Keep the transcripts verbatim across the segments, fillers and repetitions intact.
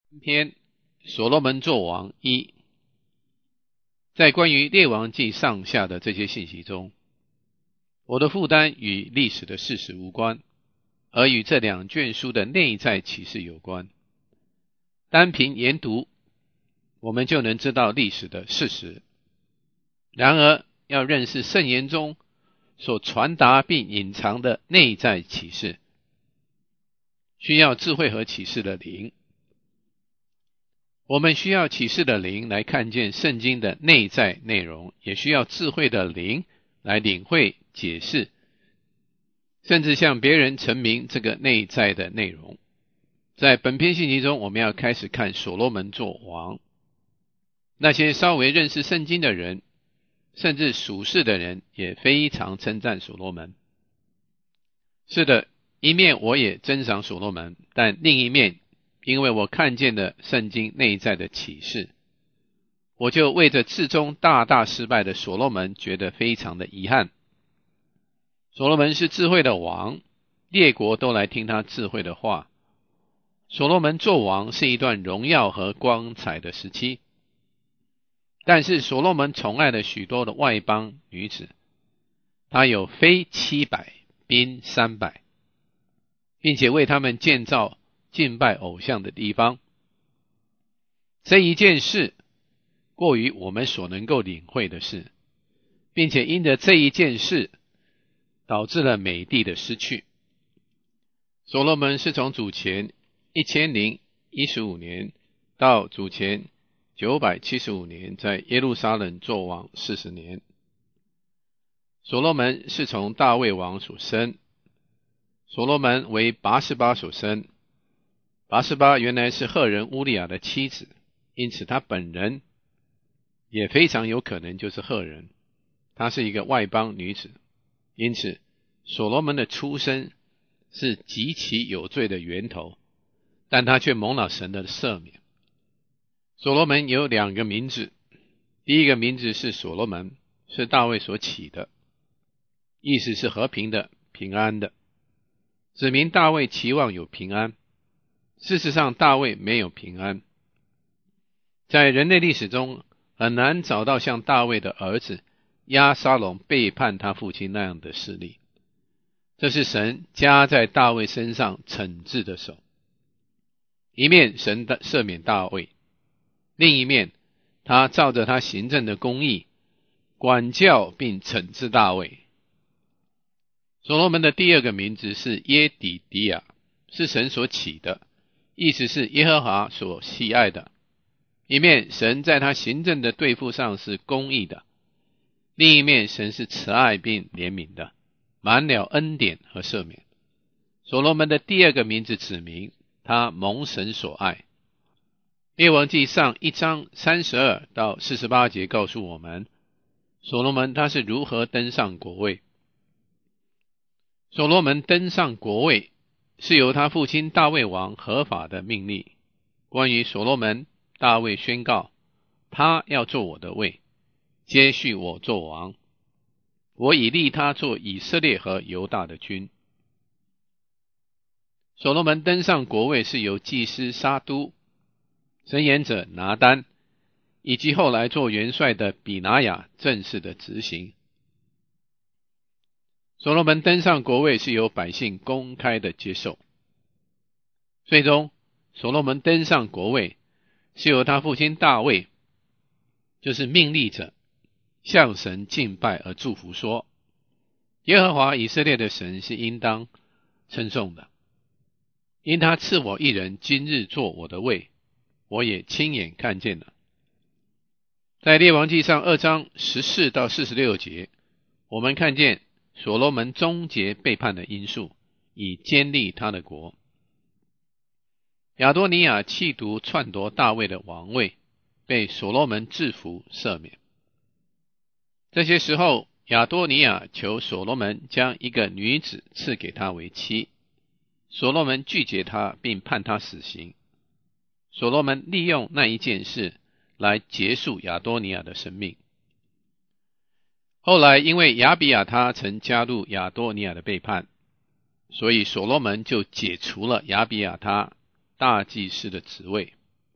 篇所罗门作王一。在关于列王记上下的这些信息中，我的负担与历史的事实无关，而与这两卷书的内在启示有关。单凭研读，我们就能知道历史的事实。然而，要认识圣言中所传达并隐藏的内在启示，需要智慧和启示的灵。我们需要启示的灵来看见圣经的内在内容，也需要智慧的灵来领会、解释，甚至向别人陈明这个内在的内容。在本篇信息中，我们要开始看所罗门作王。那些稍微认识圣经的人，甚至属世的人，也非常称赞所罗门。是的，一面我也珍赏所罗门，但另一面，因为我看见了圣经内在的启示，我就为着至终大大失败的所罗门觉得非常的遗憾。所罗门是智慧的王，列国都来听他智慧的话。所罗门作王是一段荣耀和光彩的时期，但是所罗门宠爱了许多的外邦女子，他有妃七百，嫔三百，并且为他们建造敬拜偶像的地方。这一件事过于我们所能够领会的事，并且因着这一件事导致了美地的失去。所罗门是从主前一千零一十五年到主前九百七十五年在耶路撒冷作王四十年。所罗门是从大卫王所生，所罗门为拔示巴所生。拔示巴原来是赫人乌利亚的妻子，因此他本人也非常有可能就是赫人。她是一个外邦女子，因此所罗门的出生是极其有罪的源头，但他却蒙了神的赦免。所罗门有两个名字，第一个名字是所罗门，是大卫所起的，意思是和平的、平安的，指明大卫期望有平安。事实上，大卫没有平安。在人类历史中，很难找到像大卫的儿子押沙龙背叛他父亲那样的事例。这是神加在大卫身上惩治的手。一面神的赦免大卫，另一面他照着他行政的公义管教并惩治大卫。所罗门的第二个名字是耶底迪亚，是神所起的，意思是耶和华所喜爱的。一面神在他行政的对付上是公义的，另一面神是慈爱并怜悯的，满了恩典和赦免。所罗门的第二个名字指明他蒙神所爱。列王记上一章三十二到四十八节告诉我们，所罗门他是如何登上国位。所罗门登上国位是由他父亲大卫王合法的命令。关于所罗门，大卫宣告，他要做我的位，接续我做王，我已立他做以色列和犹大的君。所罗门登上国位是由祭司沙都、箴言者拿单以及后来做元帅的比拿雅正式的执行。所罗门登上国位是由百姓公开的接受。最终，所罗门登上国位是由他父亲大卫，就是命立者，向神敬拜而祝福说，耶和华以色列的神是应当称颂的，因他赐我一人今日做我的位，我也亲眼看见了。在列王记上二章十四到四十六节，我们看见所罗门终结背叛的因素，以坚立他的国。亚多尼亚企图篡夺大卫的王位，被所罗门制服赦免。这些时候，亚多尼亚求所罗门将一个女子赐给他为妻，所罗门拒绝他，并判他死刑。所罗门利用那一件事来结束亚多尼亚的生命。后来因为亚比亚他曾加入亚多尼亚的背叛，所以所罗门就解除了亚比亚他大祭司的职位，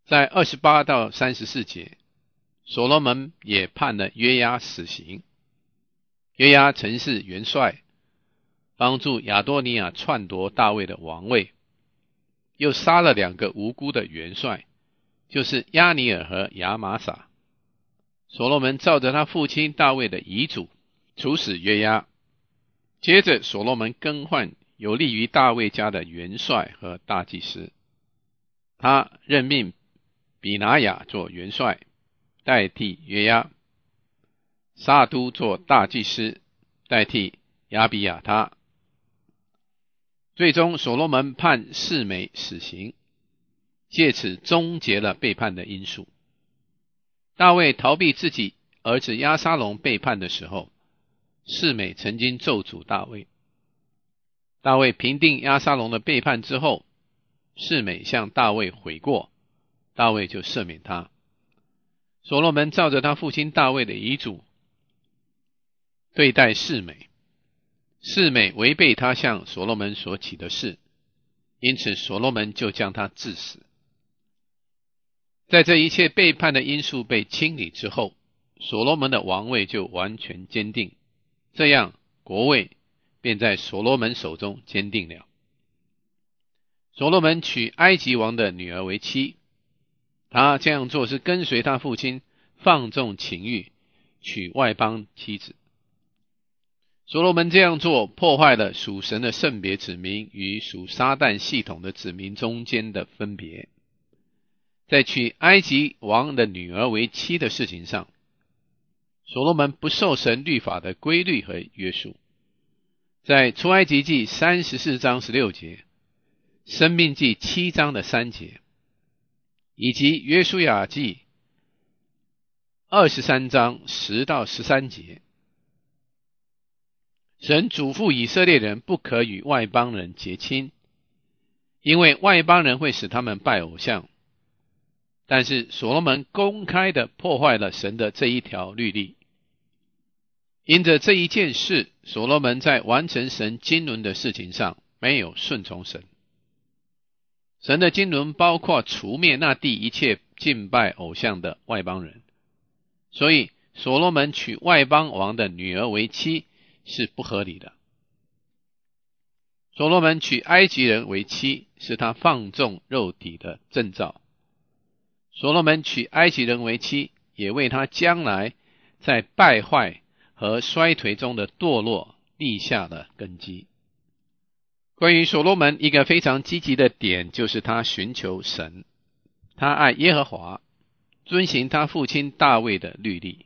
在二十八到三十四节，所罗门也判了约押死刑。约押曾是元帅，帮助亚多尼亚篡夺大卫的王位，又杀了两个无辜的元帅，就是亚尼尔和亚玛撒。所罗门照着他父亲大卫的遗嘱处死约押。接着所罗门更换有利于大卫家的元帅和大祭司，他任命比拿雅做元帅，代替约押；撒都做大祭司，代替亚比亚他。最终所罗门判示每死刑，借此终结了背叛的因素。大卫逃避自己儿子押沙龙背叛的时候，示每曾经咒诅大卫。大卫平定押沙龙的背叛之后，示每向大卫悔过，大卫就赦免他。所罗门照着他父亲大卫的遗嘱对待示每，示每违背他向所罗门所起的誓，因此所罗门就将他治死。在这一切背叛的因素被清理之后，所罗门的王位就完全坚定，这样国位便在所罗门手中坚定了。所罗门娶埃及王的女儿为妻，他这样做是跟随他父亲放纵情欲，娶外邦妻子。所罗门这样做破坏了属神的圣别子民与属撒旦系统的子民中间的分别。在娶埃及王的女儿为妻的事情上，所罗门不受神律法的规律和约束。在出埃及记三十四章十六节，申命记七章的三节，以及约书亚记二十三章十到十三节，神嘱咐以色列人不可与外邦人结亲，因为外邦人会使他们拜偶像。但是所罗门公开地破坏了神的这一条律例。因着这一件事，所罗门在完成神经纶的事情上没有顺从神。神的经纶包括除灭那地一切敬拜偶像的外邦人，所以所罗门娶外邦王的女儿为妻是不合理的。所罗门娶埃及人为妻是他放纵肉体的征兆。所罗门娶埃及人为妻，也为他将来在败坏和衰颓中的堕落立下了根基。关于所罗门一个非常积极的点，就是他寻求神，他爱耶和华，遵行他父亲大卫的律例。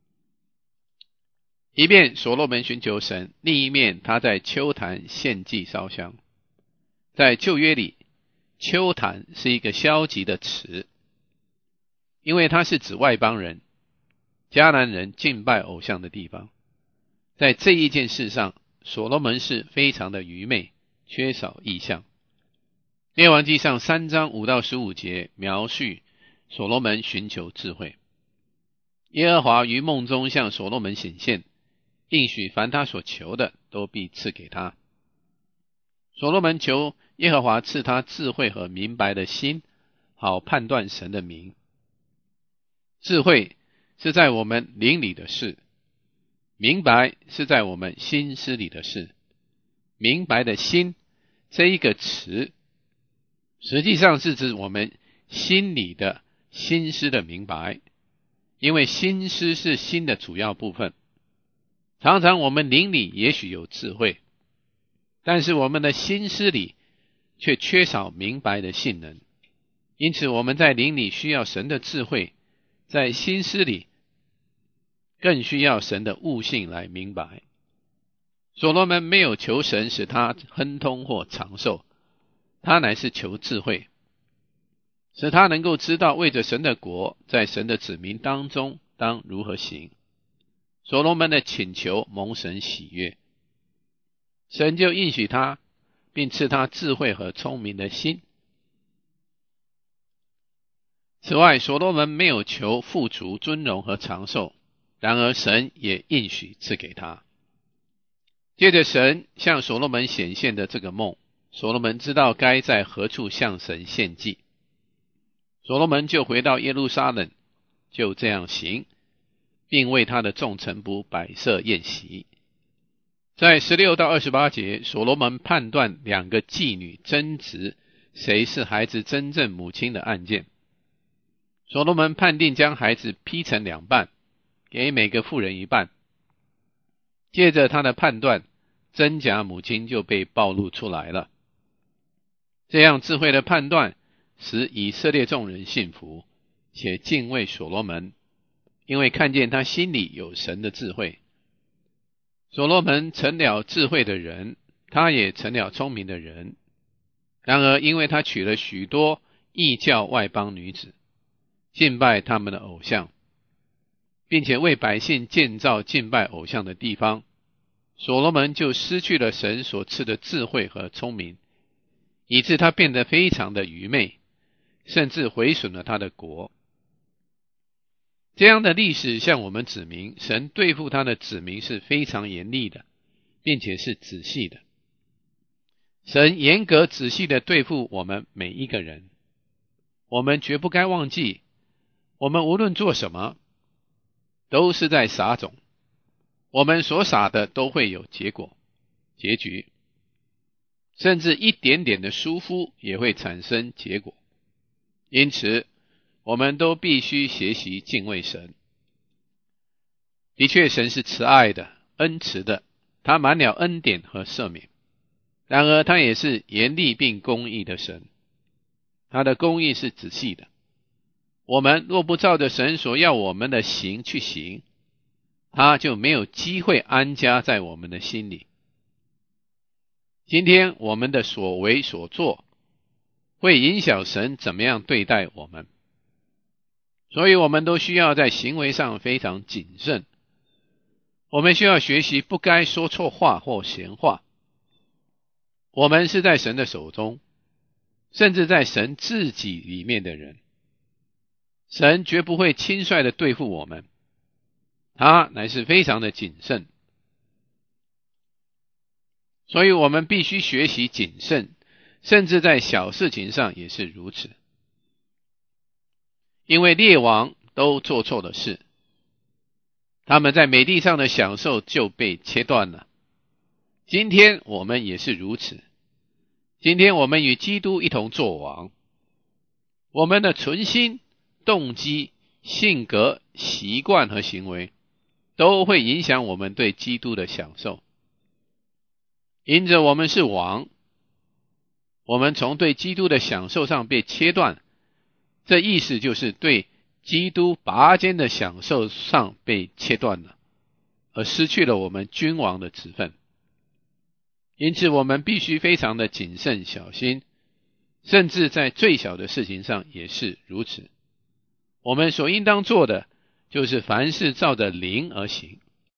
一面所罗门寻求神，另一面他在丘坛献祭烧香。在旧约里，丘坛是一个消极的词，因为它是指外邦人、迦南人敬拜偶像的地方。在这一件事上，所罗门是非常的愚昧，缺少意象。列王纪上三章五到十五节描述所罗门寻求智慧。耶和华于梦中向所罗门显现，应许凡他所求的都必赐给他。所罗门求耶和华赐他智慧和明白的心，好判断神的名。智慧是在我们灵里的事，明白是在我们心思里的事。明白的心这一个词，实际上是指我们心里的心思的明白，因为心思是心的主要部分。常常我们灵里也许有智慧，但是我们的心思里却缺少明白的性能。因此我们在灵里需要神的智慧，在心思里更需要神的悟性来明白。所罗门没有求神使他亨通或长寿，他乃是求智慧，使他能够知道为着神的国，在神的子民当中当如何行。所罗门的请求蒙神喜悦，神就应许他，并赐他智慧和聪明的心。此外，所罗门没有求富足、尊荣和长寿，然而神也应许赐给他。借着神向所罗门显现的这个梦，所罗门知道该在何处向神献祭。 所罗门就回到耶路撒冷，就这样行，并为他的众臣仆摆设宴席。在十六到二十八节，所罗门判断两个妓女争执谁是孩子真正母亲的案件。所罗门判定将孩子劈成两半，给每个妇人一半。接着他的判断，真假母亲就被暴露出来了。这样智慧的判断使以色列众人信服，且敬畏所罗门，因为看见他心里有神的智慧。所罗门成了智慧的人，他也成了聪明的人。然而因为他娶了许多异教外邦女子，敬拜他们的偶像，并且为百姓建造敬拜偶像的地方，所罗门就失去了神所赐的智慧和聪明，以致他变得非常的愚昧，甚至毁损了他的国。这样的历史向我们指明，神对付他的子民是非常严厉的，并且是仔细的。神严格仔细的对付我们每一个人，我们绝不该忘记，我们无论做什么，都是在撒种，我们所撒的都会有结果、结局，甚至一点点的疏忽也会产生结果。因此我们都必须学习敬畏神。的确，神是慈爱的、恩慈的，他满了恩典和赦免。然而他也是严厉并公义的神，他的公义是仔细的。我们若不照着神所要我们的行去行，他就没有机会安家在我们的心里。今天我们的所为所做会影响神怎么样对待我们，所以我们都需要在行为上非常谨慎。我们需要学习不该说错话或闲话。我们是在神的手中，甚至在神自己里面的人。神绝不会轻率的对付我们，他乃是非常的谨慎。所以我们必须学习谨慎，甚至在小事情上也是如此。因为列王都做错了事，他们在美地上的享受就被切断了。今天我们也是如此。今天我们与基督一同作王，我们的存心、动机、性格、习惯和行为都会影响我们对基督的享受。因着我们是王，我们从对基督的享受上被切断，这意思就是对基督拔尖的享受上被切断了，而失去了我们君王的职分。因此我们必须非常的谨慎小心，甚至在最小的事情上也是如此。我们所应当做的就是凡事照着灵而行，